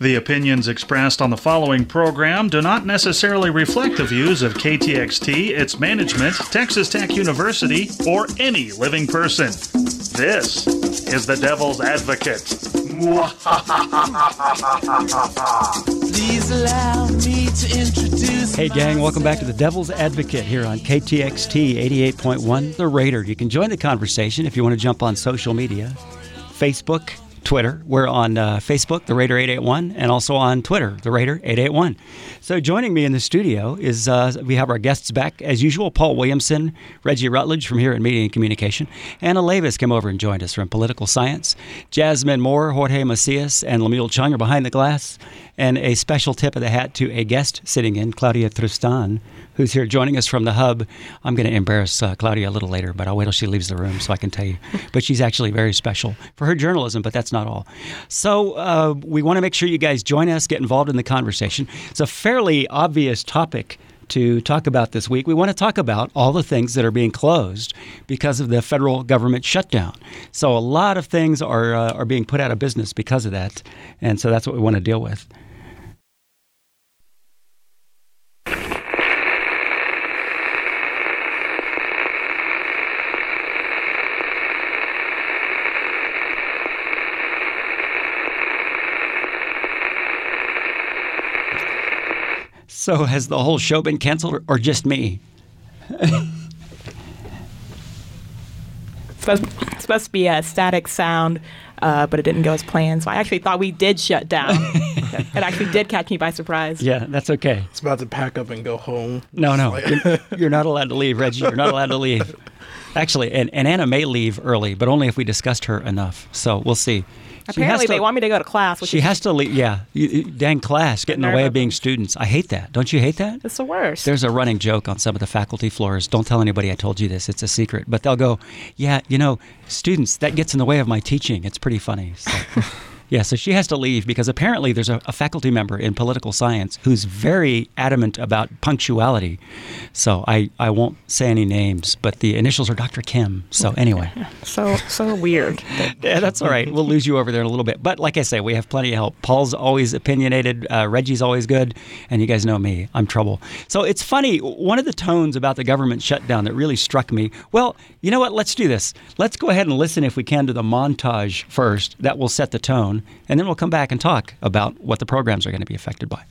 The opinions expressed on the following program do not necessarily reflect the views of KTXT, its management, Texas Tech University, or any living person. This is the Devil's Advocate. Please allow me to introduce. Hey gang, welcome back to the Devil's Advocate here on KTXT 88.1 The Raider. You can join the conversation if you want to jump on social media, Facebook, Twitter. We're on Facebook, The Raider 881, and also on Twitter, The Raider 881. So joining me in the studio is, we have our guests back as usual, Paul Williamson, Reggie Rutledge from here at Media and Communication. Anna Levis came over and joined us from Political Science. Jasmine Moore, Jorge Macias, and Lemuel Chung are behind the glass. And a special tip of the hat to a guest sitting in, Claudia Tristan, who's here joining us from the Hub. I'm going to embarrass Claudia a little later, but I'll wait till she leaves the room so I can tell you. But she's actually very special for her journalism, but that's not all. So we want to make sure you guys join us, get involved in the conversation. It's a fairly obvious topic to talk about this week. We want to talk about all the things that are being closed because of the federal government shutdown. So a lot of things are being put out of business because of that, and so that's what we want to deal with. So has the whole show been canceled or just me? It's supposed to be a static sound, but it didn't go as planned. So I actually thought we did shut down. It actually did catch me by surprise. Yeah, that's okay. It's about to pack up and go home. No. You're not allowed to leave, Reggie. You're not allowed to leave. Actually, and Anna may leave early, but only if we discussed her enough. So we'll see. Apparently, they want me to go to class. She has to leave. Yeah. Dang class, get in the way of being students. I hate that. Don't you hate that? It's the worst. There's a running joke on some of the faculty floors. Don't tell anybody I told you this. It's a secret. But they'll go, yeah, students, that gets in the way of my teaching. It's pretty funny. So. Yeah, so she has to leave because apparently there's a faculty member in political science who's very adamant about punctuality. So I won't say any names, but the initials are Dr. Kim. So anyway. So weird. Yeah, that's all right. We'll lose you over there in a little bit. But like I say, we have plenty of help. Paul's always opinionated. Reggie's always good. And you guys know me. I'm trouble. So it's funny. One of the tones about the government shutdown that really struck me, well, you know what? Let's do this. Let's go ahead and listen, if we can, to the montage first. That will set the tone. And then we'll come back and talk about what the programs are going to be affected by.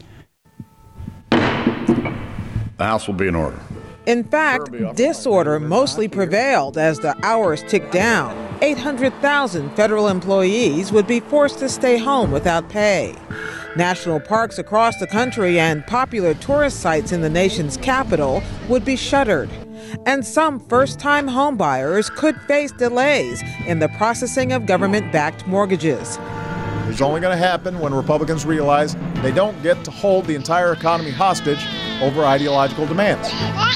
The House will be in order. In fact, disorder mostly prevailed as the hours ticked down. 800,000 federal employees would be forced to stay home without pay. National parks across the country and popular tourist sites in the nation's capital would be shuttered. And some first-time homebuyers could face delays in the processing of government-backed mortgages. It's only going to happen when Republicans realize they don't get to hold the entire economy hostage over ideological demands.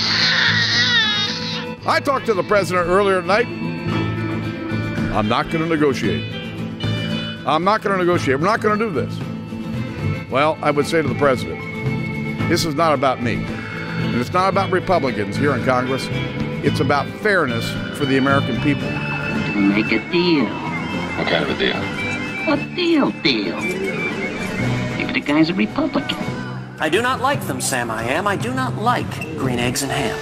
I talked to the president earlier tonight. I'm not going to negotiate. We're not going to do this. Well, I would say to the president, this is not about me. And it's not about Republicans here in Congress. It's about fairness for the American people. To make a deal. What kind of a deal? A deal. Maybe the guy's a Republican. I do not like them, Sam. I do not like green eggs and ham.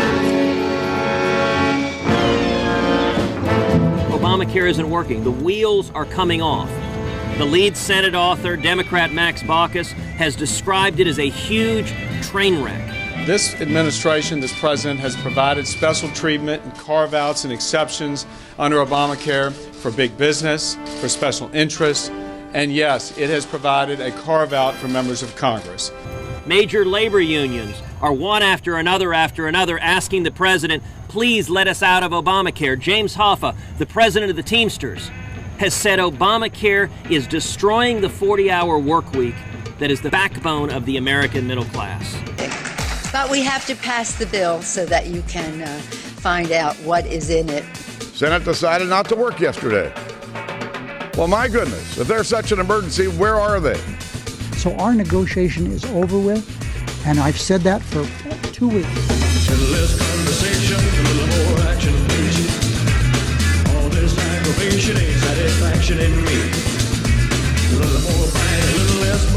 Obamacare isn't working. The wheels are coming off. The lead Senate author, Democrat Max Baucus, has described it as a huge train wreck. This administration, this president, has provided special treatment and carve-outs and exceptions under Obamacare for big business, for special interests, and yes, it has provided a carve-out for members of Congress. Major labor unions are one after another asking the president, please let us out of Obamacare. James Hoffa, the president of the Teamsters, has said Obamacare is destroying the 40-hour work week that is the backbone of the American middle class. But we have to pass the bill so that you can find out what is in it. Senate decided not to work yesterday. Well, my goodness, if there's such an emergency, where are they? So our negotiation is over with, and I've said that for 2 weeks. Less conversation, a little more action, please. All this aggravation ain't satisfaction in me. A little more fight, a little less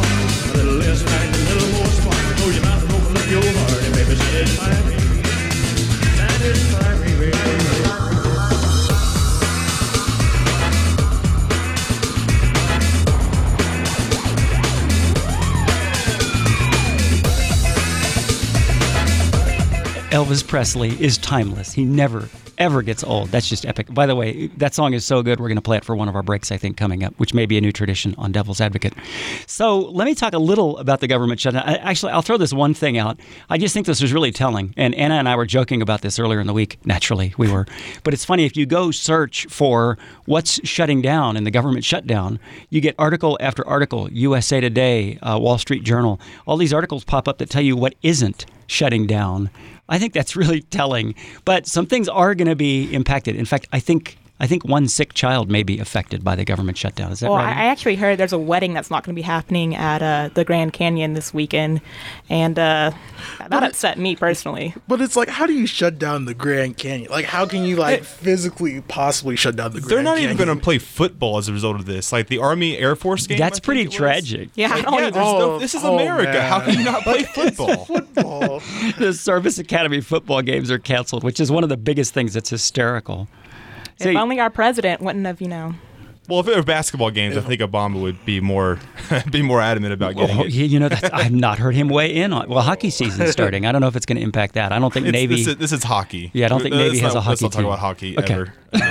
Elvis Presley is timeless. He never, ever gets old. That's just epic. By the way, that song is so good, we're going to play it for one of our breaks, I think, coming up, which may be a new tradition on Devil's Advocate. So let me talk a little about the government shutdown. Actually, I'll throw this one thing out. I just think this was really telling. And Anna and I were joking about this earlier in the week. Naturally, we were. But it's funny, if you go search for what's shutting down in the government shutdown, you get article after article, USA Today, Wall Street Journal. All these articles pop up that tell you what isn't shutting down. I think that's really telling. But some things are going to be impacted. In fact, I think one sick child may be affected by the government shutdown. Is that right? Well, I actually heard there's a wedding that's not going to be happening at the Grand Canyon this weekend, and that upset me personally. But it's like, how do you shut down the Grand Canyon? Like, how can you physically possibly shut down the Grand Canyon? They're not even going to play football as a result of this. Like the Army Air Force game. That's pretty tragic. Yeah, this is America. Man. How can you not play football? The Service Academy football games are canceled, which is one of the biggest things that's hysterical. If only our president wouldn't have, Well, if it were basketball games, I think Obama would be more adamant about getting it. I've not heard him weigh in on. Well, hockey season's starting. I don't know if it's going to impact that. I don't think Navy. This is hockey. Yeah, I don't think Navy has a hockey team. Let's not talk about hockey ever.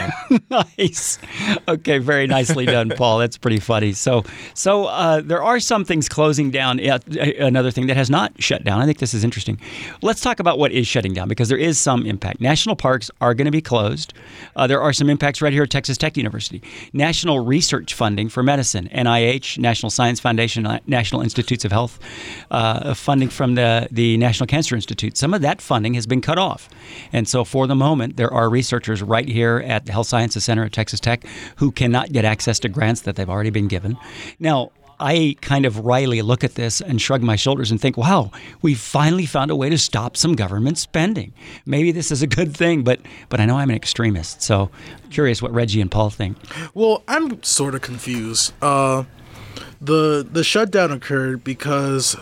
Nice. Okay, very nicely done, Paul. That's pretty funny. So there are some things closing down. Another thing that has not shut down. I think this is interesting. Let's talk about what is shutting down, because there is some impact. National parks are going to be closed. There are some impacts right here at Texas Tech University. National research funding for medicine, NIH, National Science Foundation, National Institutes of Health, funding from the National Cancer Institute. Some of that funding has been cut off. And so for the moment, there are researchers right here at the Health Sciences Center at Texas Tech who cannot get access to grants that they've already been given. Now, I kind of wryly look at this and shrug my shoulders and think, wow, we finally found a way to stop some government spending. Maybe this is a good thing, but I know I'm an extremist. So I'm curious what Reggie and Paul think. Well, I'm sort of confused. The shutdown occurred because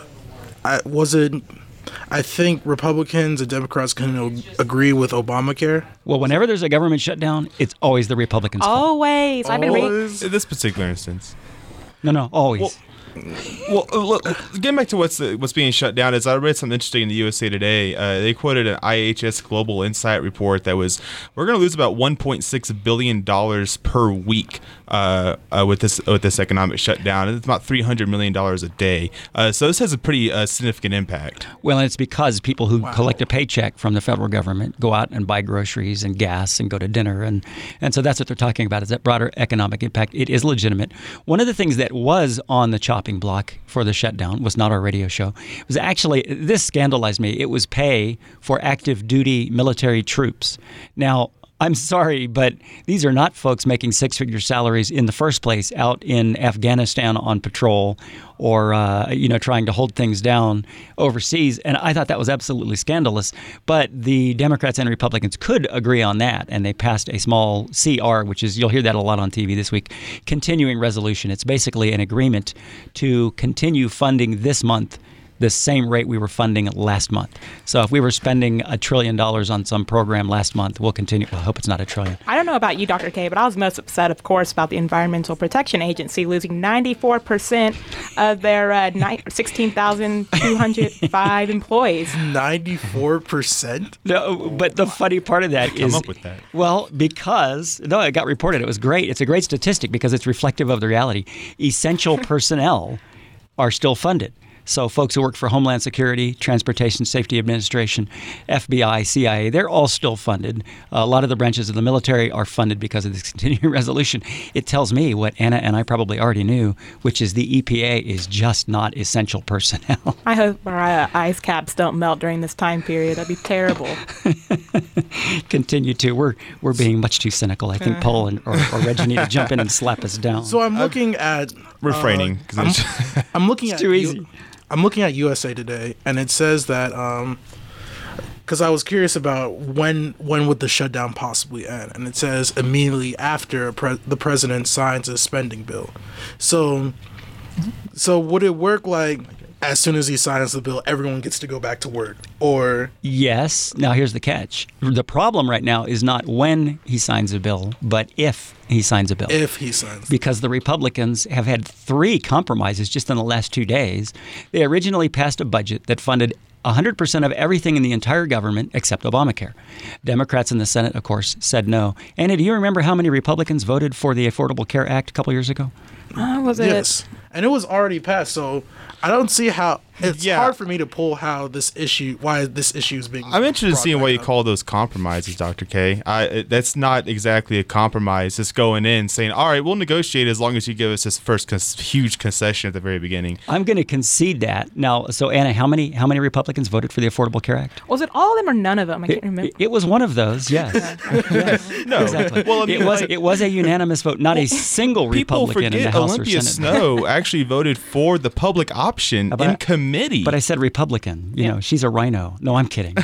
I think Republicans and Democrats can agree with Obamacare. Well, whenever there's a government shutdown, it's always the Republicans' fault. Always. I've been reading. In this particular instance. No, always. Well, look, getting back to what's being shut down, is I read something interesting in the USA Today. They quoted an IHS Global Insight report that was, we're going to lose about $1.6 billion per week with this economic shutdown. It's about $300 million a day. So this has a pretty significant impact. Well, and it's because people who collect a paycheck from the federal government go out and buy groceries and gas and go to dinner. And so that's what they're talking about, is that broader economic impact. It is legitimate. One of the things that was on the chopping block for the shutdown was not our radio show. It was actually, this scandalized me, it was pay for active duty military troops. Now, I'm sorry, but these are not folks making six-figure salaries in the first place out in Afghanistan on patrol or trying to hold things down overseas. And I thought that was absolutely scandalous. But the Democrats and Republicans could agree on that, and they passed a small CR, which is, you'll hear that a lot on TV this week, continuing resolution. It's basically an agreement to continue funding this month the same rate we were funding last month. So if we were spending $1 trillion on some program last month, we'll continue. Well, I hope it's not $1 trillion. I don't know about you, Dr. K, but I was most upset, of course, about the Environmental Protection Agency losing 94% of their 16,205 employees. 94%? No, but the funny part of that is... Come up with that. Well, because... No, it got reported. It was great. It's a great statistic because it's reflective of the reality. Essential personnel are still funded. So folks who work for Homeland Security, Transportation Safety Administration, FBI, CIA, they're all still funded. A lot of the branches of the military are funded because of this continuing resolution. It tells me what Anna and I probably already knew, which is the EPA is just not essential personnel. I hope our ice caps don't melt during this time period. That'd be terrible. Continue to. We're being much too cynical. I think Paul or Reggie need to jump in and slap us down. So I'm looking at... refraining. I'm looking at... It's too easy. I'm looking at USA Today, and it says that because I was curious about when would the shutdown possibly end, and it says immediately after the president signs a spending bill. So would it work like as soon as he signs the bill, everyone gets to go back to work? Or yes. Now here's the catch. The problem right now is not when he signs a bill, but if he signs a bill. If he signs. Because the Republicans have had 3 compromises just in the last 2 days. They originally passed a budget that funded 100% of everything in the entire government except Obamacare. Democrats in the Senate, of course, said no. Anna, do you remember how many Republicans voted for the Affordable Care Act a couple years ago? Was it? Yes. And it was already passed, so I don't see how it's hard for me to pull why this issue is being. I'm interested in seeing brought what you back up. call those compromises, Dr. K. That's not exactly a compromise. Just going in saying, all right, we'll negotiate as long as you give us this first huge concession at the very beginning. I'm going to concede that. Now, so Anna, how many Republicans voted for the Affordable Care Act? Was it all of them or none of them? I can't remember. It was one of those, yes. Yes, No. exactly. Well, I mean, it was a unanimous vote. Not a single Republican in the House Olympia or Senate. Snow actually voted for the public option in committee. But I said Republican. You know, she's a rhino. No, I'm kidding.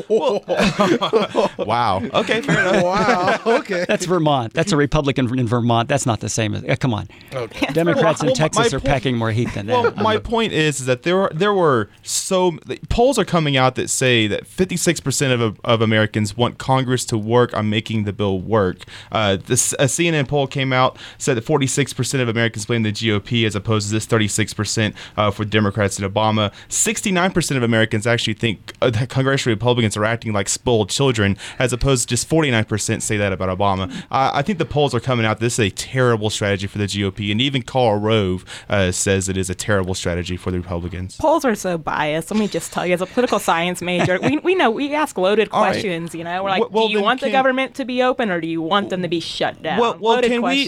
Wow. Okay, fair enough. Wow. Okay. That's Vermont. That's a Republican in Vermont. That's not the same as. Come on. Okay. Democrats in Well, Texas my are packing more heat than that. Well, my point is that there were polls are coming out that say that 56% of Americans want Congress to work on making the bill work. A CNN poll came out, said that 46% of Americans blame the GOP as opposed to this 36% for Democrats and Obama. 69% of Americans actually think that congressional Republicans are acting like spoiled children, as opposed to just 49% say that about Obama. I think the polls are coming out. This is a terrible strategy for the GOP, and even Karl Rove says it is a terrible strategy for the Republicans. Polls are so biased. Let me just tell you, as a political science major, we know we ask loaded All right. questions. You know, we're like, Well, do you then want the government to be open, or do you want them to be shut down? Loaded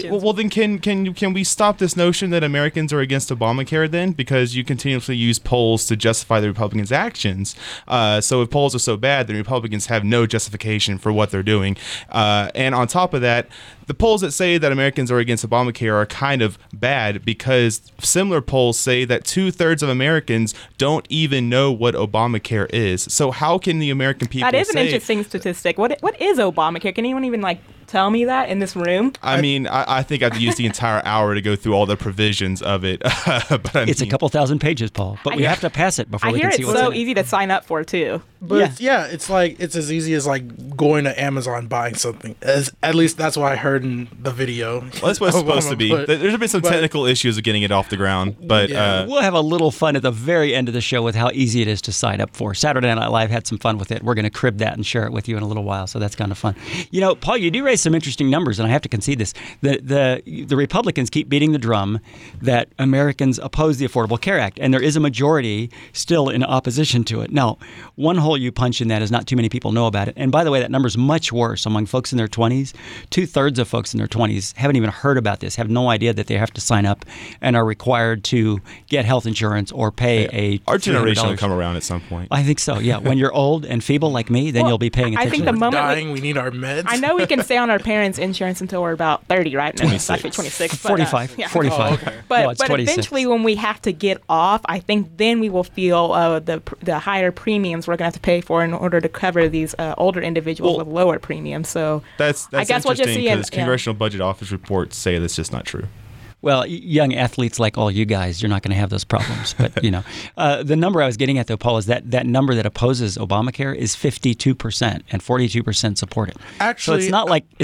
Can we stop this notion that Americans are against Obamacare then? Because you continuously use polls to justify the Republicans' actions. So if polls are so bad, then Republicans have no justification for what they're doing. And on top of that, the polls that say that Americans are against Obamacare are kind of bad because similar polls say that 2/3 of Americans don't even know what Obamacare is. So how can the American people That is an say, interesting statistic. What is Obamacare? Can anyone even tell me that in this room? I mean, I think I have to use the entire hour to go through all the provisions of it. But It's a couple thousand pages, Paul. But we have to pass it before we can see what's in it. I hear it's so easy to sign up for, too. But it's as easy as going to Amazon buying something. At least that's what I heard in the video. Well, that's what it's supposed to be. There's been some technical issues of getting it off the ground, but we'll have a little fun at the very end of the show with how easy it is to sign up for. Saturday Night Live had some fun with it. We're going to crib that and share it with you in a little while, so that's kind of fun. You know, Paul, you do raise some interesting numbers, and I have to concede this. The Republicans keep beating the drum that Americans oppose the Affordable Care Act, and there is a majority still in opposition to it. Now, one hole you punch in that is not too many people know about it. And by the way, that number is much worse among folks in their 20s. 2/3 of folks in their 20s haven't even heard about this, have no idea that they have to sign up and are required to get health insurance or pay our generation $300. will come around at some point. I think so, yeah. When you're old and feeble like me, then you'll be paying attention. I think the moment we need our meds. I know we can stay on our parents' insurance until we're about 30, right? No, it's actually 26. But, 45. 45. Oh, okay. But, No, but eventually when we have to get off, I think then we will feel the higher premiums we're going to have to pay for in order to cover these older individuals with lower premiums. So that's I guess we'll just interesting see because Congressional Budget Office reports say that's just not true. Well, young athletes like all you guys, you're not going to have those problems. But, the number I was getting at, though, Paul, is that number that opposes Obamacare is 52%, and 42% support it. Actually, so it's not like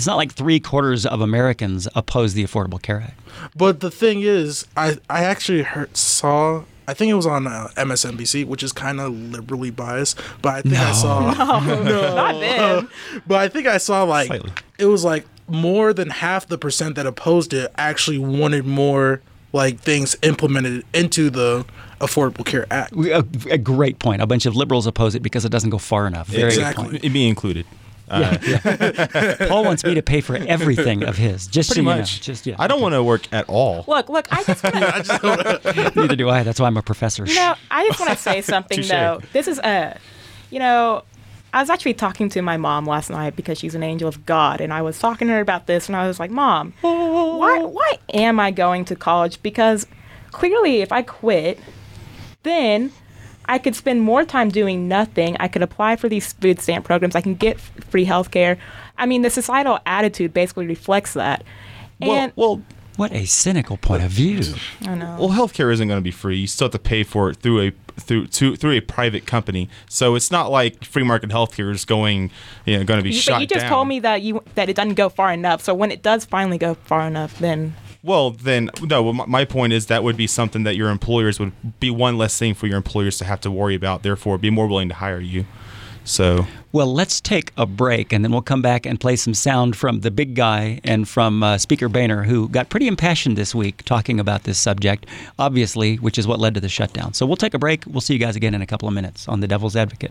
3/4 of Americans oppose the Affordable Care Act. But the thing is, I actually saw. I think it was on MSNBC, which is kind of liberally biased. But I think I saw. No, not then. But I think I saw it was more than half the percent that opposed it actually wanted more things implemented into the Affordable Care Act. A great point. A bunch of liberals oppose it because it doesn't go far enough. Very good point. It be included. Paul wants me to pay for everything of his. Just pretty so much. You know. I don't want to work at all. Look, I just want to. Neither do I. That's why I'm a professor. I just want to say something though. This is I was actually talking to my mom last night because she's an angel of God, and I was talking to her about this, and I was like, Mom, why am I going to college? Because clearly if I quit, then I could spend more time doing nothing. I could apply for these food stamp programs. I can get free health care. I mean, the societal attitude basically reflects that. And what a cynical point of view. I know. Well, healthcare isn't going to be free. You still have to pay for it through a private company. So it's not like free market healthcare is going to be shot down. But you just told me that it doesn't go far enough. So when it does finally go far enough, then Well, then, no, my point is that would be something that your employers would be one less thing for your employers to have to worry about, therefore be more willing to hire you. So, well, let's take a break, and then we'll come back and play some sound from the big guy and from Speaker Boehner, who got pretty impassioned this week talking about this subject, obviously, which is what led to the shutdown. So we'll take a break. We'll see you guys again in a couple of minutes on The Devil's Advocate.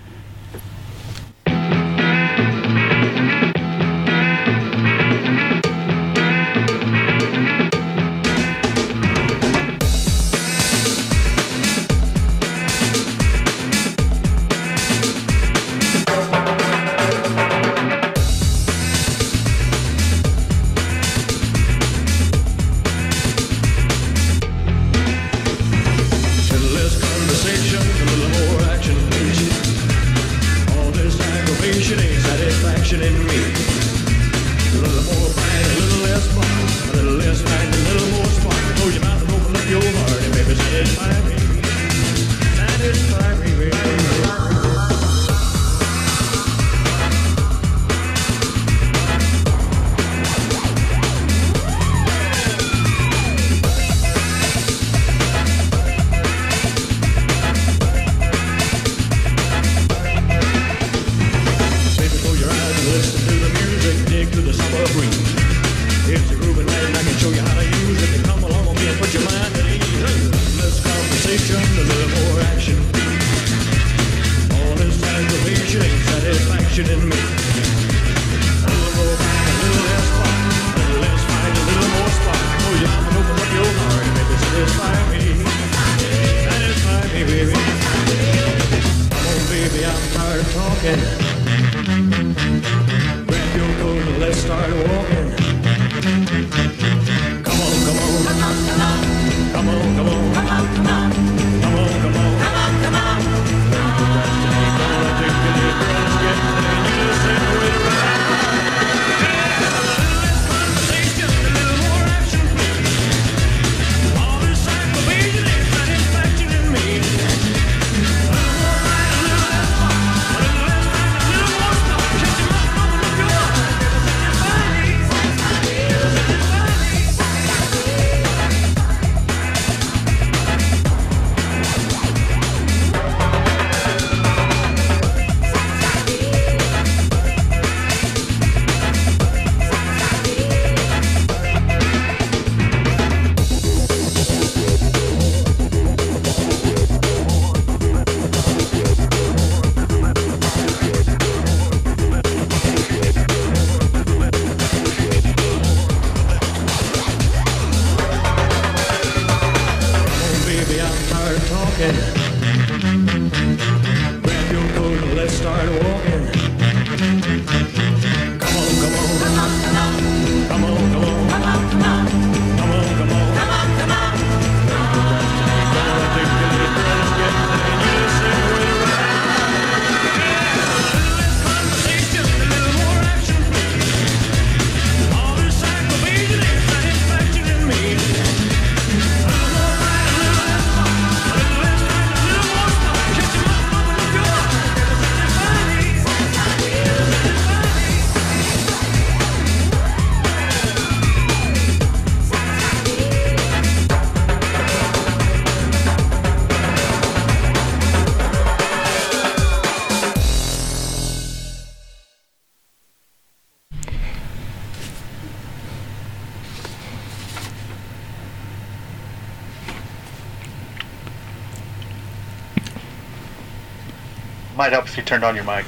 Might help if you turned on your mic.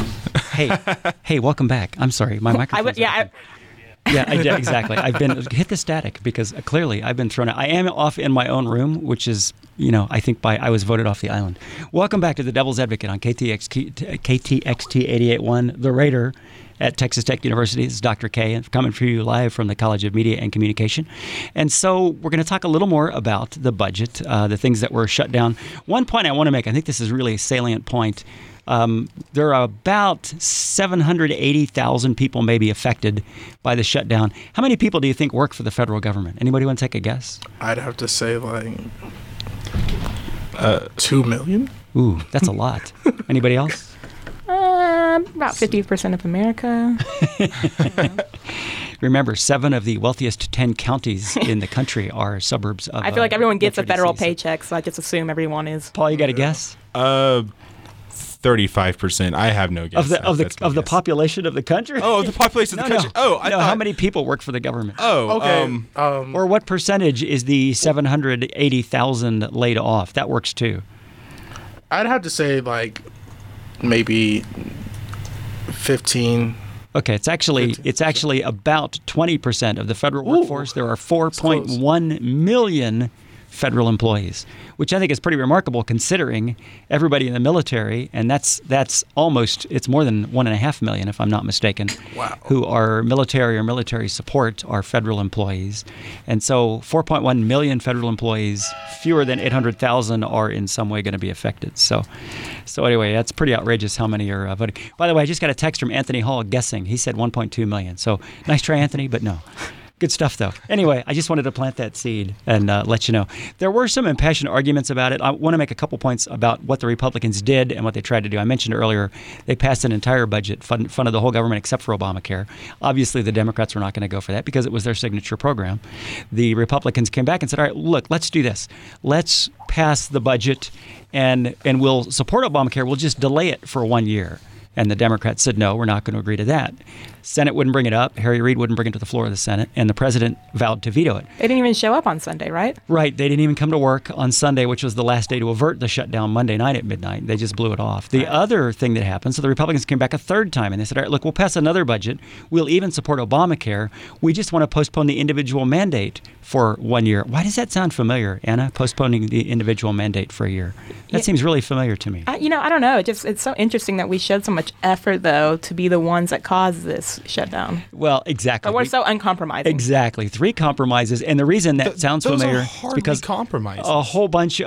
Hey, welcome back. I'm sorry, my microphone. Yeah, exactly. I've been hit the static because clearly I've been thrown out. I am off in my own room, which is, I think I was voted off the island. Welcome back to the Devil's Advocate on KTXT 88.1, The Raider at Texas Tech University. This is Dr. K, coming for you live from the College of Media and Communication. And so we're going to talk a little more about the budget, the things that were shut down. One point I want to make, I think this is really a salient point. There are about 780,000 people maybe affected by the shutdown. How many people do you think work for the federal government? Anybody want to take a guess? I'd have to say 2 million. Ooh, that's a lot. Anybody else? About 50% of America. Remember, 7 of the wealthiest 10 counties in the country are suburbs of I feel like everyone gets a major federal DCs. paycheck, so I just assume everyone is. Paul, you got a guess? 35%. I have no guess. Of the population of the country? Oh, the population of the country. Oh, I no. thought... How many people work for the government? Oh, Okay. Or what percentage is the 780,000 laid off? That works too. I'd have to say like maybe 15. Okay, it's actually about 20% of the federal workforce. There are 4.1 million federal employees, which I think is pretty remarkable considering everybody in the military, and it's more than 1.5 million, if I'm not mistaken, who are military or military support are federal employees. And so 4.1 million federal employees, fewer than 800,000 are in some way going to be affected. So anyway, that's pretty outrageous how many are voting. By the way, I just got a text from Anthony Hall guessing. He said 1.2 million. So nice try, Anthony, but no. Good stuff, though. Anyway, I just wanted to plant that seed and let you know. There were some impassioned arguments about it. I want to make a couple points about what the Republicans did and what they tried to do. I mentioned earlier they passed an entire budget, funded the whole government except for Obamacare. Obviously, the Democrats were not going to go for that because it was their signature program. The Republicans came back and said, all right, look, let's do this. Let's pass the budget and we'll support Obamacare. We'll just delay it for 1 year. And the Democrats said, no, we're not going to agree to that. Senate wouldn't bring it up. Harry Reid wouldn't bring it to the floor of the Senate. And the president vowed to veto it. They didn't even show up on Sunday, right? Right. They didn't even come to work on Sunday, which was the last day to avert the shutdown Monday night at midnight. They just blew it off. The other thing that happened, so the Republicans came back a third time and they said, all right, look, we'll pass another budget. We'll even support Obamacare. We just want to postpone the individual mandate for 1 year. Why does that sound familiar, Anna, postponing the individual mandate for a year? That seems really familiar to me. I don't know. It's so interesting that we showed so much effort, though, to be the ones that caused this shutdown. Well, exactly. But we're so uncompromising. Exactly. 3 compromises. And the reason that sounds familiar is because compromises. a whole bunch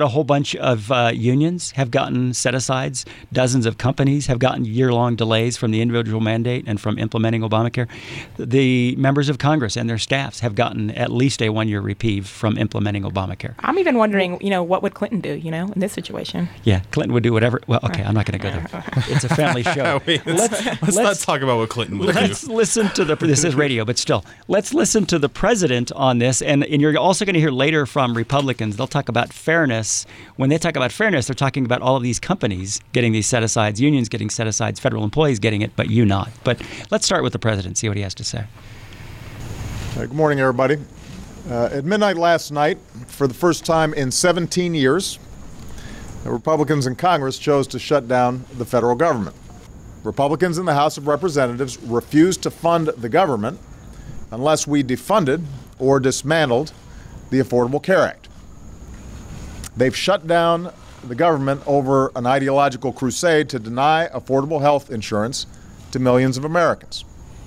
of unions have gotten set-asides. Dozens of companies have gotten year-long delays from the individual mandate and from implementing Obamacare. The members of Congress and their staffs have gotten at least a 1-year reprieve from implementing Obamacare. I'm even wondering, what would Clinton do, in this situation? Yeah, Clinton would do whatever. Well, okay, I'm not going to go there. It's a family show. Let's not talk about what Clinton would do. Let's listen to this is radio, but still, let's listen to the president on this. And you're also going to hear later from Republicans. They'll talk about fairness. When they talk about fairness, they're talking about all of these companies getting these set-asides, unions getting set-asides, federal employees getting it, but you not. But let's start with the president, see what he has to say. Good morning, everybody. At midnight last night, for the first time in 17 years, the Republicans in Congress chose to shut down the federal government. Republicans in the House of Representatives refused to fund the government unless we defunded or dismantled the Affordable Care Act. They've shut down the government over an ideological crusade to deny affordable health insurance to millions of Americans.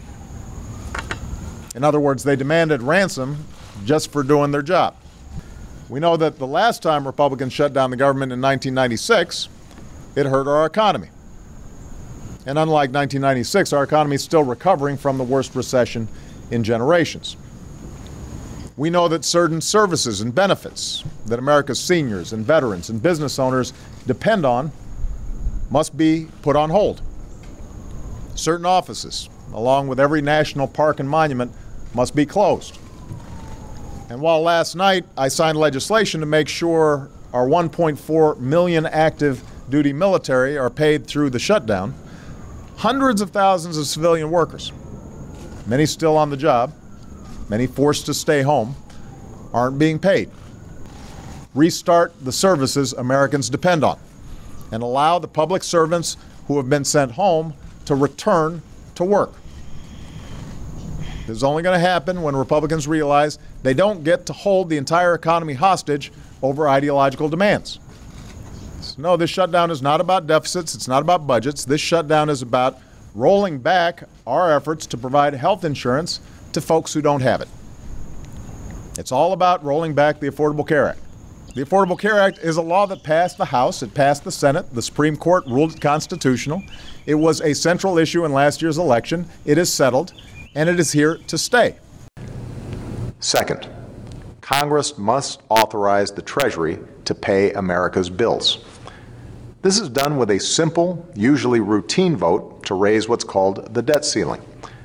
In other words, they demanded ransom just for doing their job. We know that the last time Republicans shut down the government in 1996, it hurt our economy. And unlike 1996, our economy is still recovering from the worst recession in generations. We know that certain services and benefits that America's seniors and veterans and business owners depend on must be put on hold. Certain offices, along with every national park and monument, must be closed. And while last night I signed legislation to make sure our 1.4 million active duty military are paid through the shutdown, hundreds of thousands of civilian workers, many still on the job, many forced to stay home, aren't being paid. Restart the services Americans depend on and allow the public servants who have been sent home to return to work. This is only going to happen when Republicans realize they don't get to hold the entire economy hostage over ideological demands. So no, this shutdown is not about deficits. It's not about budgets. This shutdown is about rolling back our efforts to provide health insurance to folks who don't have it. It's all about rolling back the Affordable Care Act. The Affordable Care Act is a law that passed the House, it passed the Senate, the Supreme Court ruled it constitutional. It was a central issue in last year's election. It is settled, and it is here to stay. Second, Congress must authorize the Treasury to pay America's bills. This is done with a simple, usually routine vote to raise what's called the debt ceiling.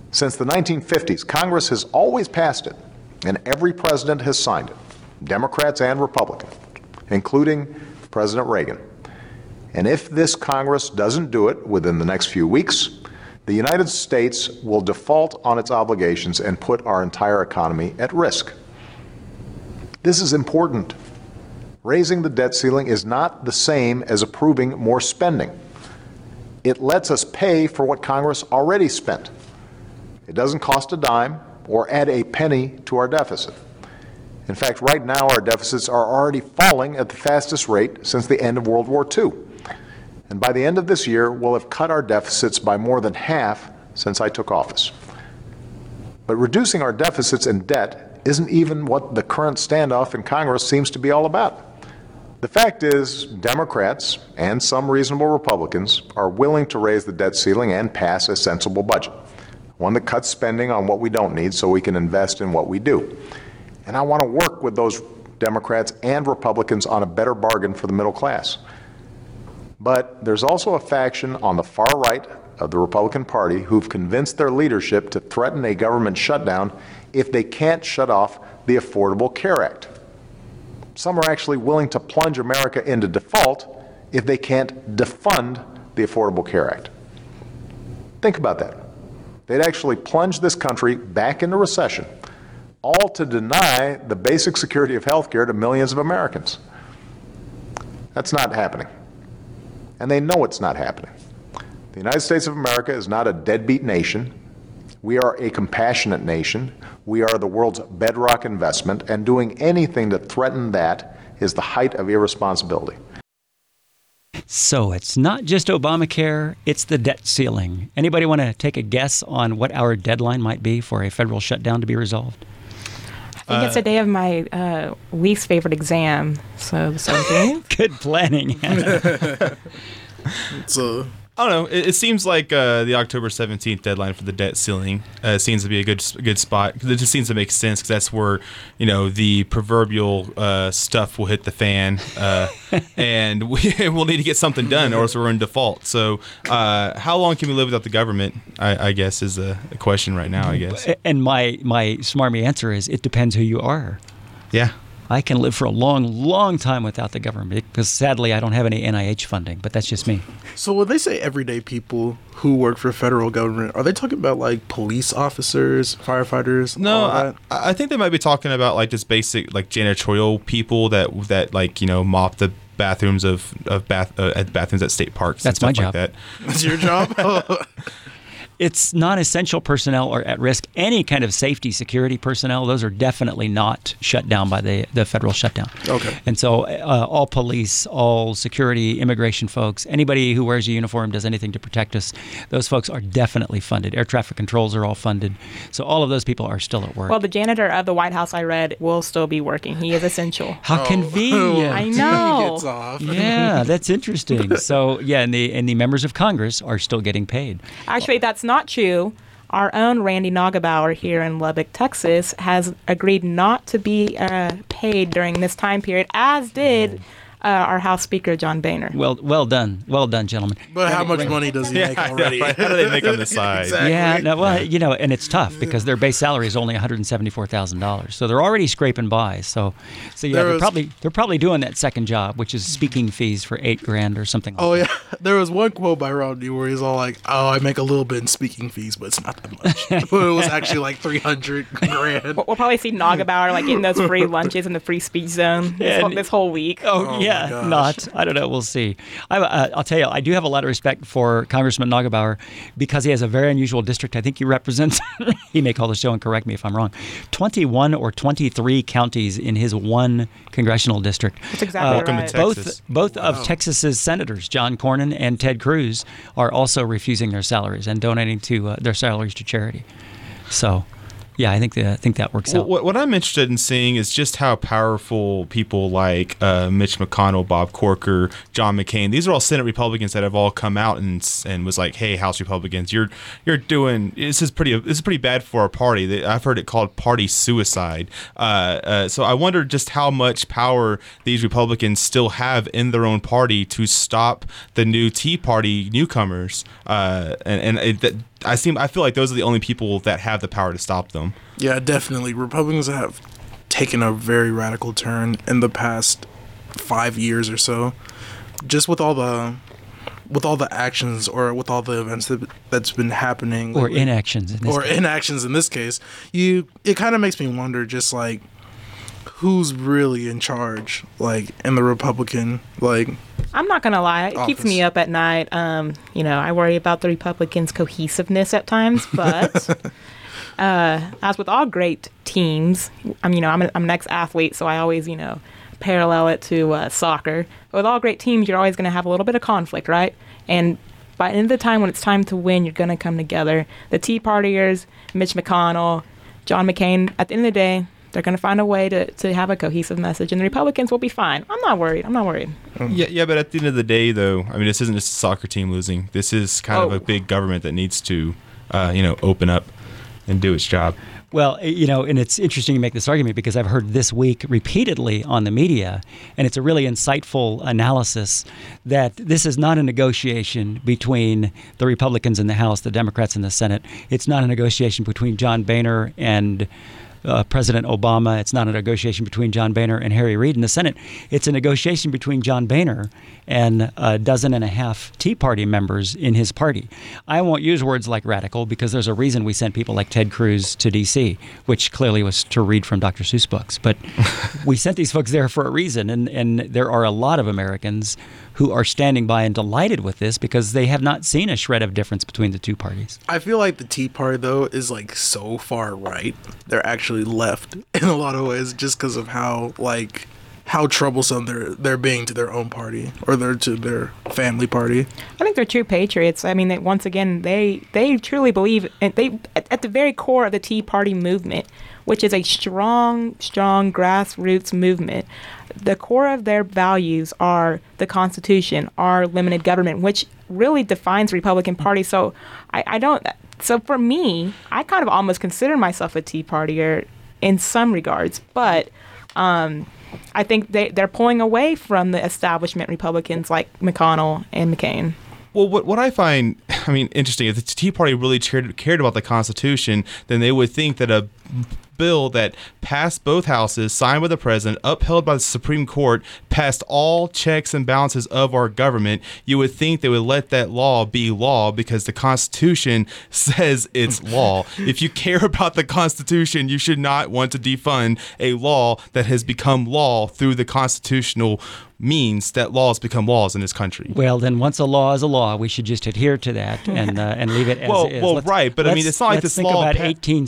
Since the 1950s, Congress has always passed it, and every president has signed it, Democrats and Republicans, including President Reagan. And if this Congress doesn't do it within the next few weeks, the United States will default on its obligations and put our entire economy at risk. This is important. Raising the debt ceiling is not the same as approving more spending. It lets us pay for what Congress already spent. It doesn't cost a dime or add a penny to our deficit. In fact, right now our deficits are already falling at the fastest rate since the end of World War II. And by the end of this year, we'll have cut our deficits by more than half since I took office. But reducing our deficits and debt isn't even what the current standoff in Congress seems to be all about. The fact is, Democrats and some reasonable Republicans are willing to raise the debt ceiling and pass a sensible budget, one that cuts spending on what we don't need so we can invest in what we do. And I want to work with those Democrats and Republicans on a better bargain for the middle class. But there's also a faction on the far right of the Republican Party who've convinced their leadership to threaten a government shutdown if they can't shut off the Affordable Care Act. Some are actually willing to plunge America into default if they can't defund the Affordable Care Act. Think about that. They'd actually plunge this country back into recession, all to deny the basic security of health care to millions of Americans. That's not happening. And they know it's not happening. The United States of America is not a deadbeat nation. We are a compassionate nation. We are the world's bedrock investment, and doing anything to threaten that is the height of irresponsibility. So it's not just Obamacare, it's the debt ceiling. Anybody want to take a guess on what our deadline might be for a federal shutdown to be resolved? I think it's the day of my least favorite exam, so the 17th. Good planning. So I don't know. It seems like the October 17th deadline for the debt ceiling seems to be a good spot, because it just seems to make sense, because that's where, the proverbial stuff will hit the fan, and we'll need to get something done, or else we're in default. So how long can we live without the government, I guess, is a question right now, I guess. And my smarmy answer is, it depends who you are. Yeah. I can live for a long, long time without the government, because sadly I don't have any NIH funding, but that's just me. So when they say everyday people who work for federal government, are they talking about like police officers, firefighters? No, I think they might be talking about like just basic like janitorial people that like, mop the bathrooms at bathrooms at state parks. That's and my stuff job. Like that. That's your job? It's non-essential personnel or at risk. Any kind of safety, security personnel, those are definitely not shut down by the federal shutdown. Okay. And so all police, all security, immigration folks, anybody who wears a uniform, does anything to protect us, those folks are definitely funded. Air traffic controls are all funded. So all of those people are still at work. Well, the janitor of the White House, I read, will still be working. He is essential. How convenient. I know. He gets off. Yeah, that's interesting. So, yeah, and the members of Congress are still getting paid. Actually, that's not true. Our own Randy Neugebauer here in Lubbock, Texas, has agreed not to be paid during this time period, as did our House Speaker, John Boehner. Well done, gentlemen. But how much money does he make already? How do they make on the side? Exactly. Yeah, no, well, and it's tough because their base salary is only $174,000, so they're already scraping by. So yeah, they're probably doing that second job, which is speaking fees for $8,000 or something. Yeah, there was one quote by Romney where he's all like, "Oh, I make a little bit in speaking fees, but it's not that much." But it was actually like $300,000. We'll probably see Neugebauer like getting those free lunches in the free speech zone this whole week. Oh yeah. Not. I don't know. We'll see. I'll tell you, I do have a lot of respect for Congressman Neugebauer because he has a very unusual district. I think he represents, he may call the show and correct me if I'm wrong, 21 or 23 counties in his one congressional district. That's exactly right. Welcome to Texas. Both of Texas's senators, John Cornyn and Ted Cruz, are also refusing their salaries and donating to their salaries to charity. So... yeah, I think that works out. What I'm interested in seeing is just how powerful people like Mitch McConnell, Bob Corker, John McCain. These are all Senate Republicans that have all come out and was like, "Hey, House Republicans, you're doing this is pretty bad for our party." I've heard it called party suicide. So I wonder just how much power these Republicans still have in their own party to stop the new Tea Party newcomers. And I feel like those are the only people that have the power to stop them. Yeah, definitely. Republicans have taken a very radical turn in the past 5 years or so, just with all the actions or with all the events that's been happening, or inactions in this case. It kind of makes me wonder, just like, who's really in charge, like, in the Republican, like. I'm not gonna lie, it keeps me up at night. I worry about the Republicans' cohesiveness at times, but as with all great teams, I'm an ex-athlete, so I always parallel it to soccer. With all great teams, you're always going to have a little bit of conflict, right? And by the end of the time, when it's time to win, you're going to come together. The Tea Partiers, Mitch McConnell, John McCain, at the end of the day, they're going to find a way to have a cohesive message, and the Republicans will be fine. I'm not worried. Yeah, but at the end of the day, though, I mean, this isn't just a soccer team losing. This is kind of a big government that needs to, open up and do its job. Well, and it's interesting to make this argument because I've heard this week repeatedly on the media, and it's a really insightful analysis, that this is not a negotiation between the Republicans in the House, the Democrats in the Senate. It's not a negotiation between John Boehner and President Obama. It's not a negotiation between John Boehner and Harry Reid in the Senate. It's a negotiation between John Boehner and a dozen and a half Tea Party members in his party. I won't use words like radical because there's a reason we sent people like Ted Cruz to D.C., which clearly was to read from Dr. Seuss books. But we sent these folks there for a reason, and there are a lot of Americans who are standing by and delighted with this because they have not seen a shred of difference between the two parties. I feel like the Tea Party, though, is like so far right. They're actually left in a lot of ways just because of how troublesome they're being to their own party or to their family party. I think they're true patriots. I mean, once again, they truly believe, and they at the very core of the Tea Party movement, which is a strong grassroots movement. The core of their values are the Constitution, are limited government, which really defines the Republican Party. So So for me, I kind of almost consider myself a Tea Partier in some regards, but I think they're pulling away from the establishment Republicans like McConnell and McCain. Well, what I find, interesting, if the Tea Party really cared about the Constitution, then they would think that a bill that passed both houses, signed by the president, upheld by the Supreme Court, passed all checks and balances of our government, you would think they would let that law be law because the Constitution says it's law. If you care about the Constitution, you should not want to defund a law that has become law through the constitutional means that laws become laws in this country. Well, then once a law is a law, we should just adhere to that and leave it as is. Well, right, but it's not like this law. Let's think about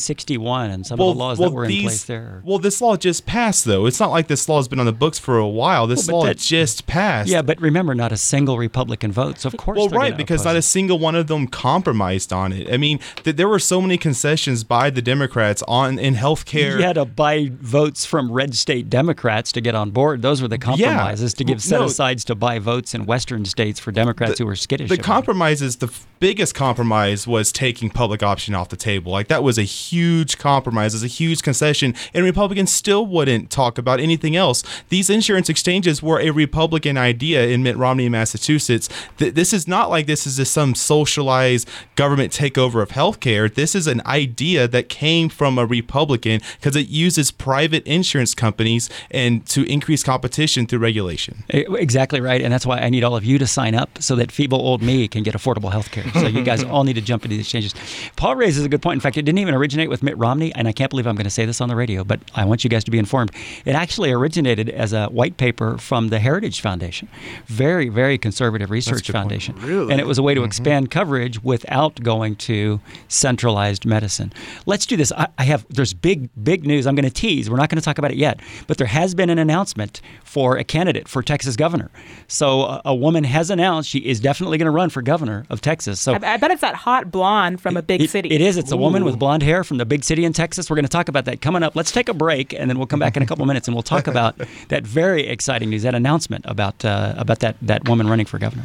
1861 and some of the laws that were in place there. Well, this law just passed, though. It's not like this law has been on the books for a while. This law just passed. Yeah, but remember, not a single Republican vote. So of course, because not a single one of them compromised on it. I mean, there were so many concessions by the Democrats in health care. You had to buy votes from red state Democrats to get on board. Those were the compromises. To give set-asides to buy votes in Western states for Democrats who were skittish. The compromises, the biggest compromise was taking public option off the table. Like, that was a huge compromise. It was a huge concession, and Republicans still wouldn't talk about anything else. These insurance exchanges were a Republican idea in Mitt Romney, Massachusetts. This is not like this is just some socialized government takeover of healthcare. This is an idea that came from a Republican because it uses private insurance companies and to increase competition through regulation. Exactly right, and that's why I need all of you to sign up so that feeble old me can get affordable health care. So you guys all need to jump into these exchanges. Paul raises a good point. In fact, it didn't even originate with Mitt Romney, and I can't believe I'm going to say this on the radio, but I want you guys to be informed. It actually originated as a white paper from the Heritage Foundation, very, very conservative research foundation. Really? And it was a way to expand coverage without going to centralized medicine. Let's do this. There's big news. I'm going to tease. We're not going to talk about it yet, but there has been an announcement for a candidate for Texas governor. So a woman has announced she is definitely going to run for governor of Texas. So I bet it's that hot blonde from a big city. It is. It's a woman with blonde hair from the big city in Texas. We're going to talk about that coming up. Let's take a break, and then we'll come back in a couple minutes, and we'll talk about that very exciting news, that announcement about that woman running for governor.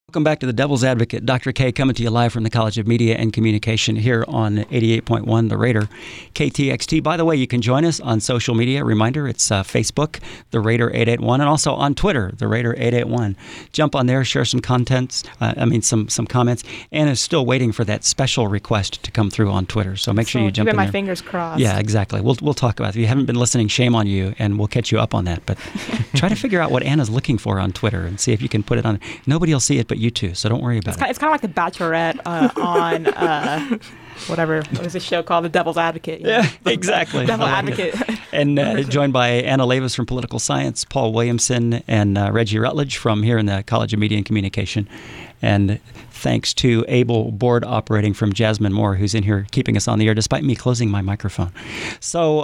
Welcome back to The Devil's Advocate. Dr. K coming to you live from the College of Media and Communication here on 88.1 The Raider, KTXT. By the way, you can join us on social media. Reminder, it's Facebook, The Raider 881, and also on Twitter, The Raider 881. Jump on there, share some some comments. Anna's still waiting for that special request to come through on Twitter, so make sure you jump in there. Keeping my fingers crossed. Yeah, exactly. We'll talk about it. If you haven't been listening, shame on you, and we'll catch you up on that. But try to figure out what Anna's looking for on Twitter and see if you can put it on. Nobody will see it but you two, so don't worry about it. It's kind of like The Bachelorette on whatever. What is this show called? The Devil's Advocate. Yeah, exactly. Devil Advocate. And joined by Anna Levis from Political Science, Paul Williamson, and Reggie Rutledge from here in the College of Media and Communication. And thanks to able board operating from Jasmine Moore, who's in here keeping us on the air despite me closing my microphone. So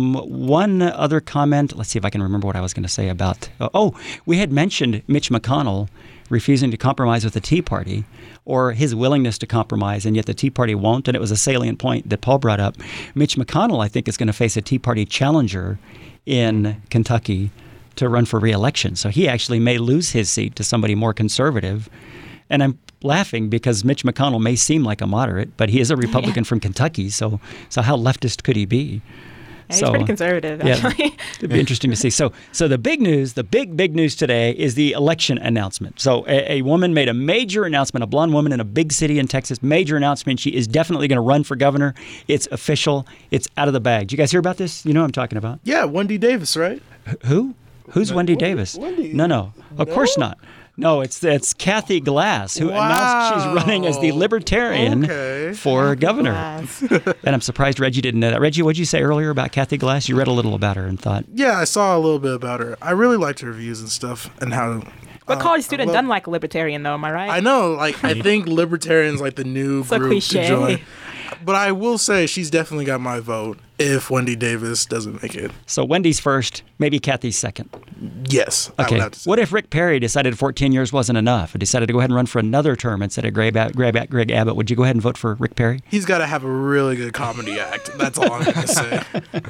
one other comment. Let's see if I can remember what I was going to say about... we had mentioned Mitch McConnell refusing to compromise with the Tea Party, or his willingness to compromise, and yet the Tea Party won't. And it was a salient point that Paul brought up. Mitch McConnell, I think, is going to face a Tea Party challenger in Kentucky to run for re-election. So he actually may lose his seat to somebody more conservative. And I'm laughing because Mitch McConnell may seem like a moderate, but he is a Republican from Kentucky. So how leftist could he be? Yeah, he's pretty conservative, actually. Yeah, it'd be interesting to see. So the big news, the big news today is the election announcement. So a woman made a major announcement, a blonde woman in a big city in Texas, major announcement. She is definitely going to run for governor. It's official. It's out of the bag. Did you guys hear about this? You know what I'm talking about? Yeah, Wendy Davis, right? Who? Who's Wendy Davis? No. Of course not. No, it's Kathy Glass, who announced she's running as the Libertarian for governor. And I'm surprised Reggie didn't know that. Reggie, what did you say earlier about Kathy Glass? You read a little about her and thought... Yeah, I saw a little bit about her. I really liked her views and stuff and how... But college student doesn't like a libertarian, though, am I right? I know. I think libertarian's like the new group to join. But I will say she's definitely got my vote if Wendy Davis doesn't make it. So Wendy's first, maybe Kathy's second. Yes. Okay. I would have to say. What if Rick Perry decided 14 years wasn't enough and decided to go ahead and run for another term instead of Greg Abbott? Would you go ahead and vote for Rick Perry? He's got to have a really good comedy act. That's all I'm going to say.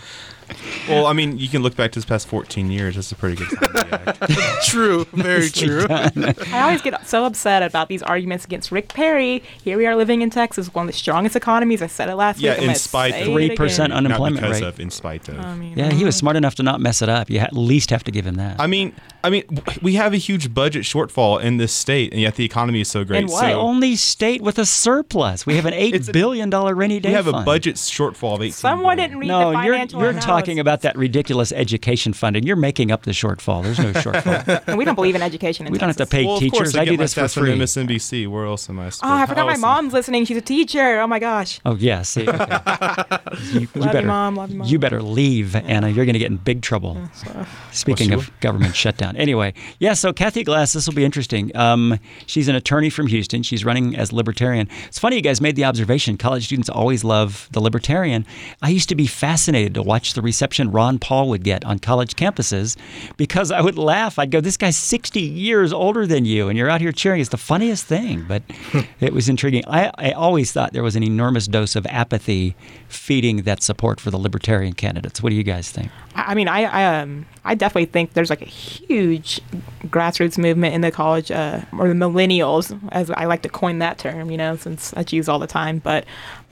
Well, I mean, you can look back to his past 14 years. That's a pretty good comedy act. True. Very true. I always get so upset about these arguments against Rick Perry. Here we are living in Texas, one of the strongest economies. I said it last week. Yeah, in spite of 3% unemployment rate. In spite of. Yeah, he was smart enough to not mess it up. You at least have to give him that. I mean, we have a huge budget shortfall in this state, and yet the economy is so great. And the only state with a surplus. We have an $8 billion rainy day fund. We have a budget shortfall of $18 Someone didn't read the financial you're talking about that ridiculous education fund, and you're making up the shortfall. There's no shortfall. And we don't believe in education in We Texas. don't have to pay teachers. I do this for free. From MSNBC. Where else am I supposed to? I forgot my mom's listening. She's a teacher. Oh, my gosh. Oh, yeah. See, okay. Love you, Mom. Love you, Mom. You better leave, Anna. You're going to get in big trouble. Speaking of government shutdown. Anyway, yeah, so Kathy Glass, this will be interesting. She's an attorney from Houston. She's running as Libertarian. It's funny you guys made the observation. College students always love the Libertarian. I used to be fascinated to watch the reception Ron Paul would get on college campuses because I would laugh. I'd go, this guy's 60 years older than you, and you're out here cheering. It's the funniest thing, but it was intriguing. I always thought there was an enormous dose of apathy feeding that support for the Libertarian candidates. What do you guys think? I mean, I definitely think there's like a huge grassroots movement in the college, or the millennials, as I like to coin that term, since that's used all the time. But,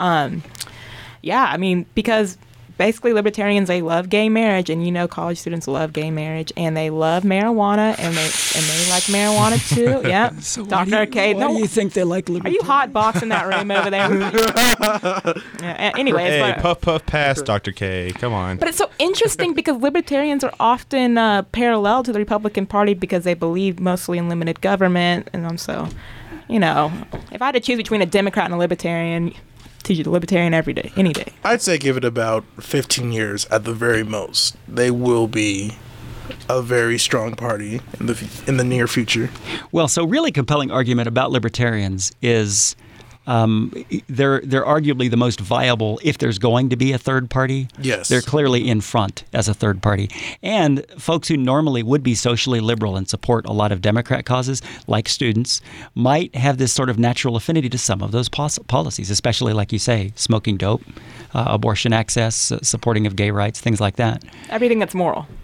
yeah, I mean, because basically libertarians, they love gay marriage, and college students love gay marriage, and they love marijuana, and they like marijuana too. Yeah. So Dr. Arcade. Why do you think they like libertarians? Are you hot boxing that room over there? Yeah, anyways. Hey, puff pass, Dr. K. Come on. But it's so interesting because libertarians are often parallel to the Republican Party because they believe mostly in limited government, and so, if I had to choose between a Democrat and a libertarian, teach the libertarian every day, any day. I'd say give it about 15 years at the very most. They will be a very strong party in the near future. Well, so really compelling argument about libertarians is they're arguably the most viable if there's going to be a third party. Yes. They're clearly in front as a third party. And folks who normally would be socially liberal and support a lot of Democrat causes, like students, might have this sort of natural affinity to some of those policies, especially, like you say, smoking dope, abortion access, supporting of gay rights, things like that. Everything that's moral.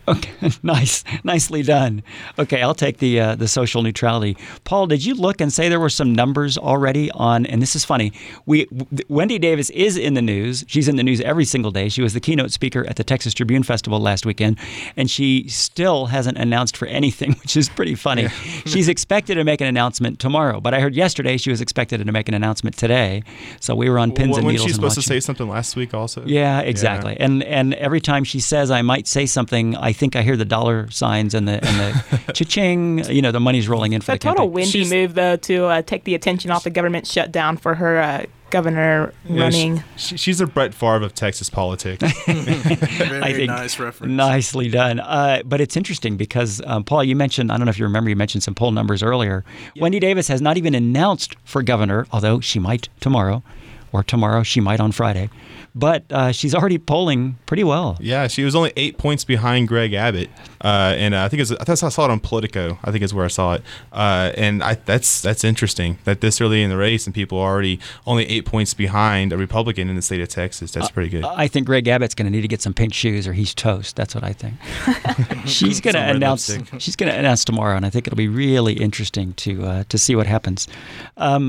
Okay, nicely done. Okay, I'll take the social neutrality. Paul, did you look and say there were some numbers already on? And this is funny. Wendy Davis is in the news. She's in the news every single day. She was the keynote speaker at the Texas Tribune Festival last weekend, and she still hasn't announced for anything, which is pretty funny. Yeah. She's expected to make an announcement tomorrow, but I heard yesterday she was expected to make an announcement today. So we were on pins and needles. Wasn't she supposed to say something last week also? Yeah, exactly. Yeah. And every time she says I might say something, I think I hear the dollar signs and the cha-ching, the money's rolling in for the campaign. It's a total Wendy move, though, to take the attention off the government shutdown for her governor running. She's a Brett Favre of Texas politics. Very nice reference. Nicely done. But it's interesting because, Paul, you mentioned, I don't know if you remember, you mentioned some poll numbers earlier. Yeah. Wendy Davis has not even announced for governor, although she might tomorrow, or tomorrow she might on Friday. But she's already polling pretty well. Yeah, she was only 8 points behind Greg Abbott, and I think I saw it on Politico. I think is where I saw it, and that's interesting that this early in the race and people are already only 8 points behind a Republican in the state of Texas. That's pretty good. I think Greg Abbott's going to need to get some pink shoes, or he's toast. That's what I think. She's going to announce. She's going to announce tomorrow, and I think it'll be really interesting to see what happens. I'm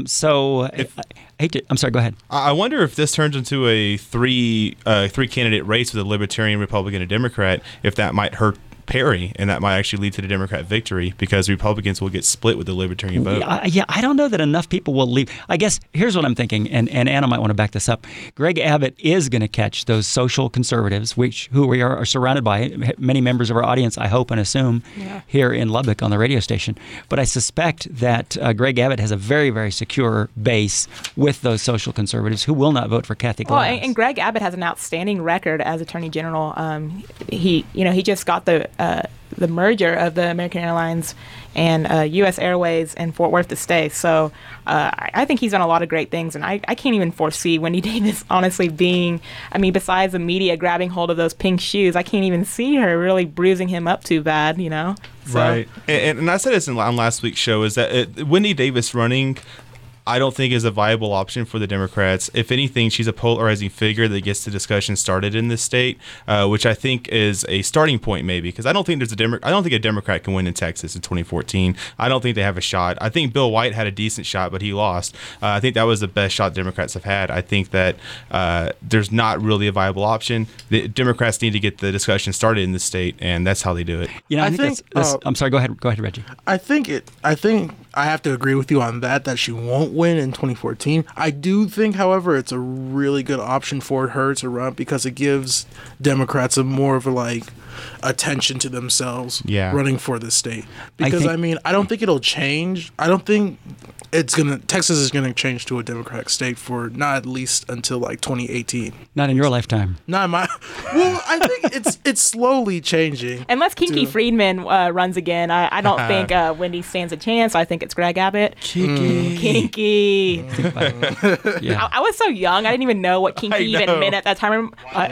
sorry. Go ahead. I wonder if this turns into a three candidate race with a Libertarian, Republican, and Democrat. If that might hurt Perry, and that might actually lead to the Democrat victory because Republicans will get split with the Libertarian vote. Yeah, I don't know that enough people will leave. I guess here's what I'm thinking, and Anna might want to back this up. Greg Abbott is going to catch those social conservatives, who we are surrounded by, many members of our audience, I hope and assume, here in Lubbock on the radio station. But I suspect that Greg Abbott has a very, very secure base with those social conservatives who will not vote for Kathy Glass. Well, and Greg Abbott has an outstanding record as Attorney General. He just got the merger of the American Airlines and U.S. Airways and Fort Worth to stay. So I think he's done a lot of great things, and I can't even foresee Wendy Davis honestly being, besides the media grabbing hold of those pink shoes, I can't even see her really bruising him up too bad, So. Right. And I said this on last week's show, is that Wendy Davis running, I don't think is a viable option for the Democrats. If anything, she's a polarizing figure that gets the discussion started in this state, which I think is a starting point, maybe, because I don't think a Democrat can win in Texas in 2014. I don't think they have a shot. I think Bill White had a decent shot, but he lost. I think that was the best shot Democrats have had. I think that there's not really a viable option. The Democrats need to get the discussion started in the state, and that's how they do it. I think that's I'm sorry. Go ahead, Reggie. I think I have to agree with you on that she won't win in 2014. I do think, however, it's a really good option for her to run because it gives Democrats a more of a attention to themselves running for the state. Because I don't think it'll change. I don't think Texas is gonna change to a Democratic state for not at least until 2018. Not in your lifetime. Not in my. Well, I think it's slowly changing. Unless Kinky Friedman runs again, I don't think Wendy stands a chance. I think it's Greg Abbott. Kinky. Yeah. I was so young, I didn't even know what kinky even meant at that time.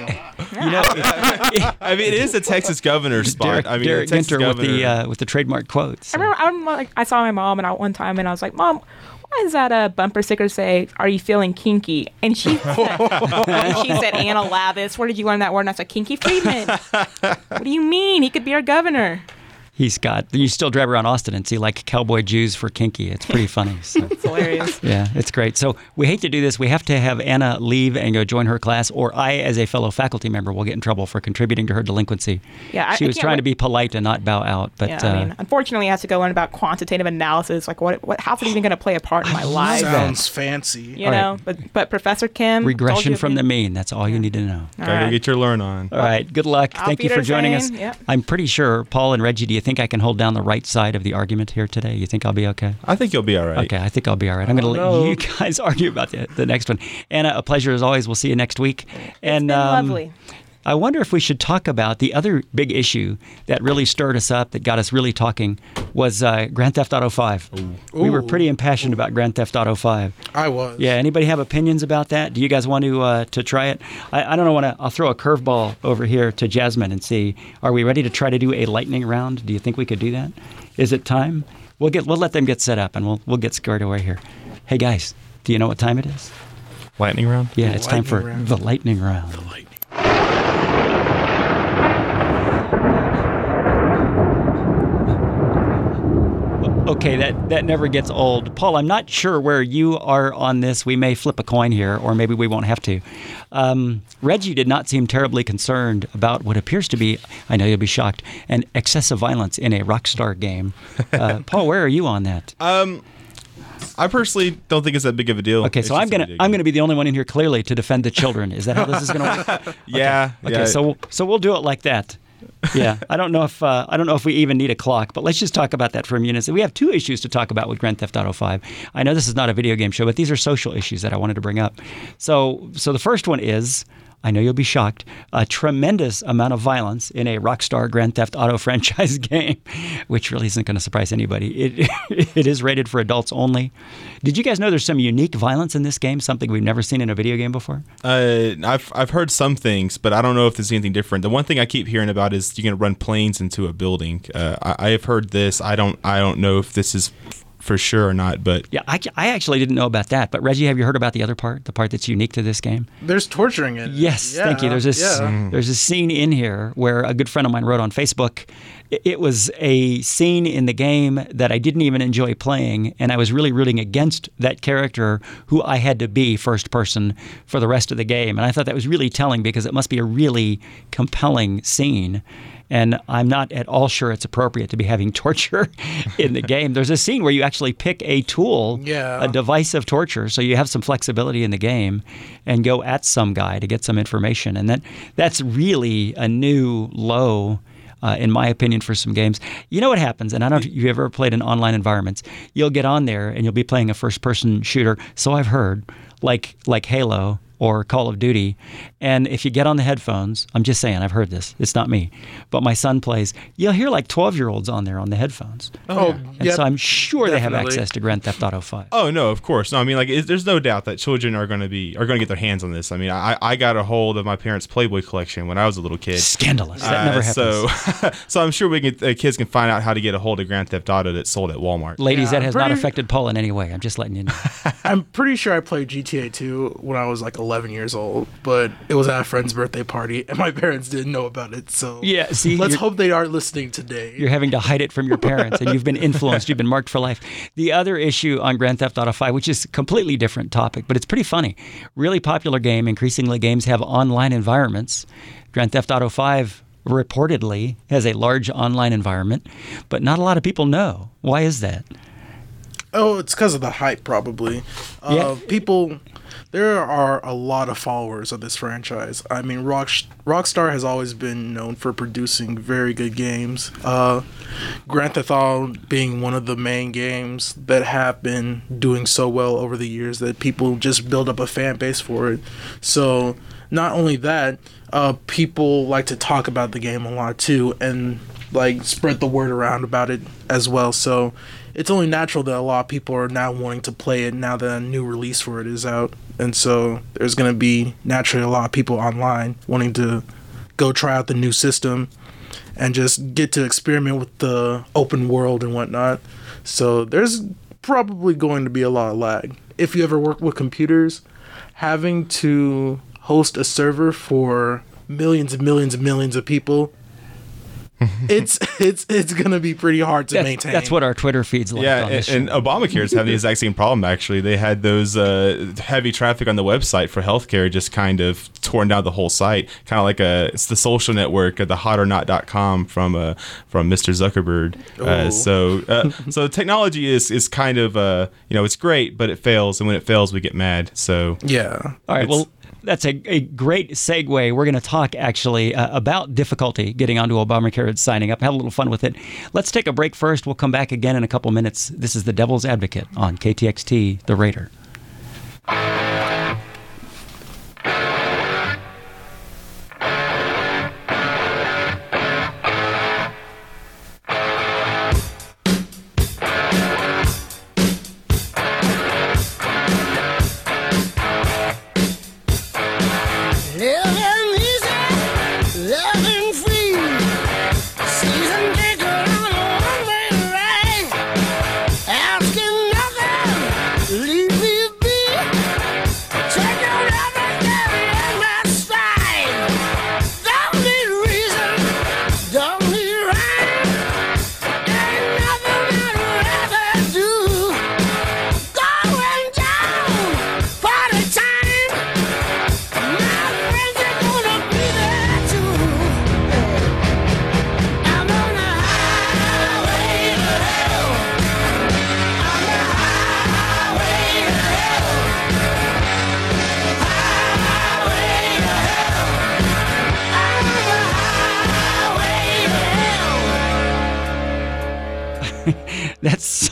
It is a Texas governor spot. Derek Ginter with the trademark quotes. I saw my mom one time and I was like, Mom, why does that bumper sticker say, "Are you feeling kinky?" And she said, Anna Lavis. Where did you learn that word? And I said, Kinky Friedman. What do you mean? He could be our governor. You still drive around Austin and see cowboy Jews for kinky. It's pretty funny. So. It's hilarious. Yeah, it's great. So we hate to do this. We have to have Anna leave and go join her class, or I, as a fellow faculty member, will get in trouble for contributing to her delinquency. Yeah, she was trying to be polite and not bow out. But unfortunately, I have to go learn about quantitative analysis. How's it even going to play a part in my life? Sounds fancy. But Professor Kim. Regression from the mean. That's all you need to know. Gotta go get your learn on. All right. Good luck. Thank you for joining us. Yep. I'm pretty sure, Paul and Reggie, do you think I can hold down the right side of the argument here today? You think I'll be okay? I think you'll be all right. Okay, I think I'll be all right. I'm going to let you guys argue about the next one. Anna, a pleasure as always. We'll see you next week. It's been lovely. I wonder if we should talk about the other big issue that really stirred us up, that got us really talking, was Grand Theft Auto 5. Ooh. We were pretty impassioned about Grand Theft Auto 5. I was. Yeah, anybody have opinions about that? Do you guys want to try it? I don't know. I'll throw a curveball over here to Jasmine and see, are we ready to try to do a lightning round? Do you think we could do that? Is it time? We'll let them get set up, and we'll get squared away here. Hey, guys, do you know what time it is? Lightning round? Yeah, it's time for the lightning round. Okay, that never gets old. Paul, I'm not sure where you are on this. We may flip a coin here, or maybe we won't have to. Reggie did not seem terribly concerned about what appears to be, I know you'll be shocked, an excessive violence in a Rockstar game. Paul, where are you on that? I personally don't think it's that big of a deal. Okay, so I'm gonna be the only one in here clearly to defend the children. Is that how this is gonna work? Yeah. Okay, Yeah. so we'll do it like that. Yeah, I don't know if we even need a clock, but let's just talk about that for a minute. We have two issues to talk about with Grand Theft Auto 5. I know this is not a video game show, but these are social issues that I wanted to bring up. So the first one is, I know you'll be shocked, a tremendous amount of violence in a Rockstar Grand Theft Auto franchise game, which really isn't going to surprise anybody. It is rated for adults only. Did you guys know there's some unique violence in this game, something we've never seen in a video game before? I've heard some things, but I don't know if there's anything different. The one thing I keep hearing about is you can run planes into a building. I have heard this. I don't know if this is for sure or not, but yeah, I actually didn't know about that. But Reggie, have you heard about the other part, the part that's unique to this game? There's torturing in it. Yes, thank you. There's a scene in here where a good friend of mine wrote on Facebook. It was a scene in the game that I didn't even enjoy playing, and I was really rooting against that character who I had to be first person for the rest of the game. And I thought that was really telling because it must be a really compelling scene. And I'm not at all sure it's appropriate to be having torture in the game. There's a scene where you actually pick a tool, a device of torture, so you have some flexibility in the game and go at some guy to get some information. And that's really a new low, in my opinion, for some games. You know what happens, and I don't know if you've ever played in online environments. You'll get on there and you'll be playing a first-person shooter, so I've heard, like Halo or Call of Duty, and if you get on the headphones, I'm just saying, I've heard this, it's not me, but my son plays, you'll hear like 12-year-olds on there on the headphones. So I'm sure they have access to Grand Theft Auto 5. Oh, no, of course. No, I mean, like, there's no doubt that children are going to get their hands on this. I mean, I got a hold of my parents' Playboy collection when I was a little kid. Scandalous. That never happens. So I'm sure kids can find out how to get a hold of Grand Theft Auto that's sold at Walmart. Ladies, that has not affected Paul in any way. I'm just letting you know. I'm pretty sure I played GTA 2 when I was like 11 years old, but it was at a friend's birthday party, and my parents didn't know about it. So yeah, see, let's hope they aren't listening today. You're having to hide it from your parents, and you've been influenced. You've been marked for life. The other issue on Grand Theft Auto 5, which is a completely different topic, but it's pretty funny. Really popular game. Increasingly, games have online environments. Grand Theft Auto 5 reportedly has a large online environment, but not a lot of people know. Why is that? Oh, it's because of the hype, probably. There are a lot of followers of this franchise. I mean, Rockstar has always been known for producing very good games. Grand Theft Auto being one of the main games that have been doing so well over the years that people just build up a fan base for it. So not only that, people like to talk about the game a lot too, and like spread the word around about it as well. So it's only natural that a lot of people are now wanting to play it now that a new release for it is out. And so there's going to be naturally a lot of people online wanting to go try out the new system and just get to experiment with the open world and whatnot. So there's probably going to be a lot of lag. If you ever work with computers, having to host a server for millions and millions and millions of people, it's gonna be pretty hard to maintain. That's what our Twitter feed's like. Yeah, on this and Obamacare's having the exact same problem. Actually, they had those heavy traffic on the website for healthcare just kind of torn down the whole site. Kind of like it's the social network, the hotornot.com from Mr. Zuckerberg. So technology is kind of it's great, but it fails, and when it fails, we get mad. So yeah. All right. Well, that's a great segue. We're going to talk actually about difficulty getting onto Obamacare and signing up. Have a little fun with it. Let's take a break first. We'll come back again in a couple minutes. This is the Devil's Advocate on KTXT, The Raider. Leave me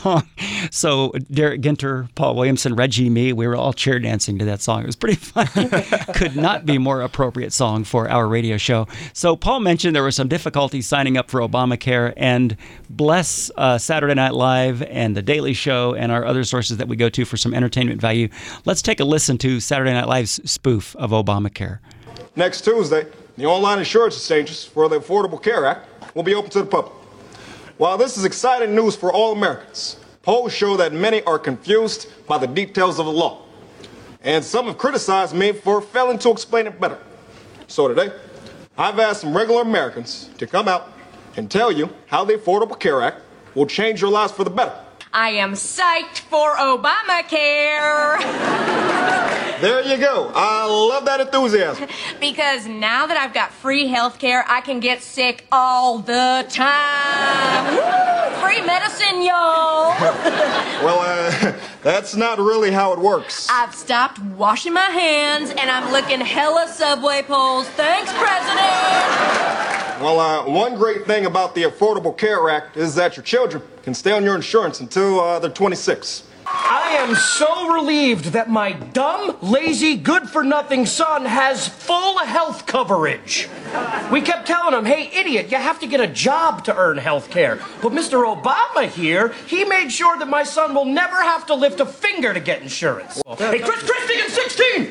song. So Derek Ginter, Paul Williamson, Reggie, me, we were all cheer dancing to that song. It was pretty funny. Could not be more appropriate song for our radio show. So Paul mentioned there were some difficulties signing up for Obamacare, and bless Saturday Night Live and The Daily Show and our other sources that we go to for some entertainment value. Let's take a listen to Saturday Night Live's spoof of Obamacare. Next Tuesday, the online insurance exchanges for the Affordable Care Act will be open to the public. While this is exciting news for all Americans, polls show that many are confused by the details of the law. And some have criticized me for failing to explain it better. So today, I've asked some regular Americans to come out and tell you how the Affordable Care Act will change your lives for the better. I am psyched for Obamacare. There you go. I love that enthusiasm. Because now that I've got free health care, I can get sick all the time. Woo! Free medicine, y'all. Well, that's not really how it works. I've stopped washing my hands, and I'm licking hella subway poles. Thanks, President. Well, one great thing about the Affordable Care Act is that your children can stay on your insurance until they're 26. I am so relieved that my dumb, lazy, good-for-nothing son has full health coverage. We kept telling him, hey, idiot, you have to get a job to earn health care. But Mr. Obama here, he made sure that my son will never have to lift a finger to get insurance. Hey, Chris Christie in 16!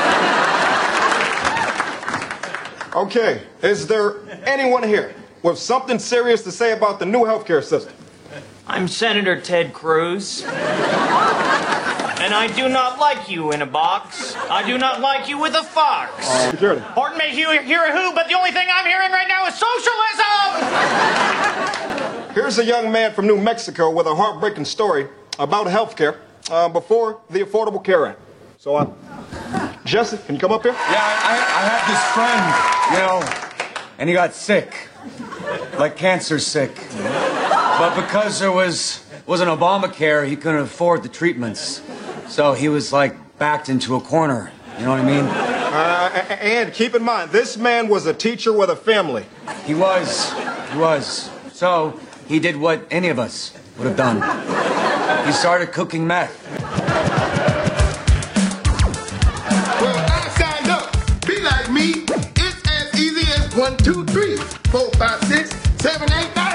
Okay, is there anyone here with something serious to say about the new healthcare system? I'm Senator Ted Cruz. And I do not like you in a box. I do not like you with a fox. Security. Pardon me, hear a who, but the only thing I'm hearing right now is socialism! Here's a young man from New Mexico with a heartbreaking story about healthcare before the Affordable Care Act. So, Jesse, can you come up here? Yeah, I had this friend, and he got sick. Like cancer sick. But because there wasn't Obamacare, he couldn't afford the treatments. So he was like backed into a corner. You know what I mean? And keep in mind, this man was a teacher with a family. He was. So he did what any of us would have done. He started cooking meth. Well, I signed up. Be like me. It's as easy as 1, 2, 3, 4, 5, 6, 7, 8, 9.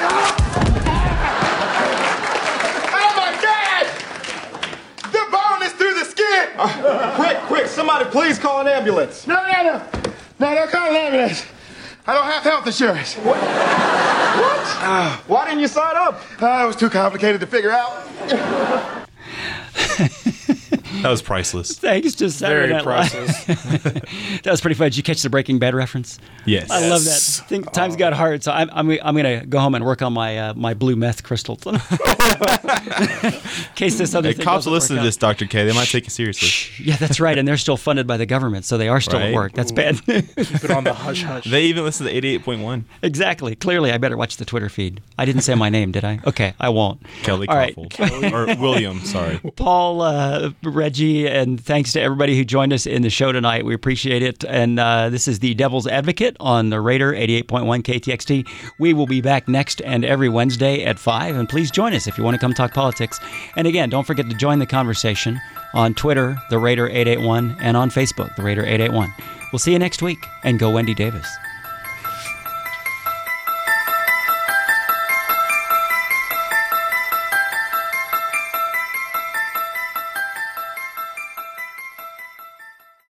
Oh my God! The bone is through the skin. Quick! Somebody please call an ambulance. No, don't call an ambulance. I don't have health insurance. What? Why didn't you sign up? It was too complicated to figure out. That was priceless. Thanks to Saturday Night Live. That was pretty fun. Did you catch the Breaking Bad reference? Yes. I love that. Times got hard, so I'm going to go home and work on my blue meth crystals. In case this other thing cops doesn't listen work to out. this, Dr. K. They might take it seriously. Yeah, that's right. And they're still funded by the government, so they are still at work. That's bad news. Keep it on the hush-hush. They even listen to 88.1. Exactly. Clearly, I better watch the Twitter feed. I didn't say my name, did I? Okay, I won't. Kelly All right. Koffel. Or William, sorry. Paul, Reggie, and thanks to everybody who joined us in the show tonight. We appreciate it. And this is the Devil's Advocate on the Raider 88.1 KTXT. We will be back next and every Wednesday at 5. And please join us if you want to come talk politics. And again, don't forget to join the conversation on Twitter, the Raider 881, and on Facebook, the Raider 881. We'll see you next week. And go Wendy Davis.